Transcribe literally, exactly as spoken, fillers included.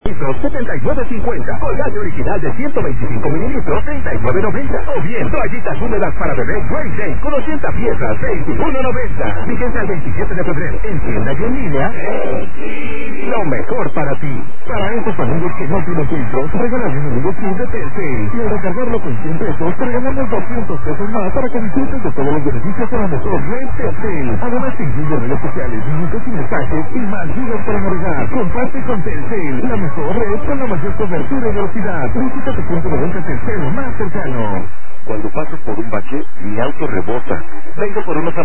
setenta y nueve cincuenta. Colgate original de ciento veinticinco mililitros, treinta y nueve noventa. O bien, toallitas húmedas para bebé Great Day con ochenta piezas, veintiuno noventa. Vigencia el veintisiete de febrero. En tienda y en línea. Lo mejor para ti. Para esos amigos que no tienen filtros, regálale un amigo Kit de Telcel. Y al recargarlo con cien pesos, te regalamos doscientos pesos más para que disfrutes de todos los beneficios de la mejor red Telcel. Además, te incluye redes sociales, minutos y mensajes y más gigas para navegar. Comparte con Telcel, la mejor red con la mayor cobertura y velocidad. Visita tu punto de venta Telcel más cercano. Cuando paso por un bache, mi auto rebota. Vengo por unos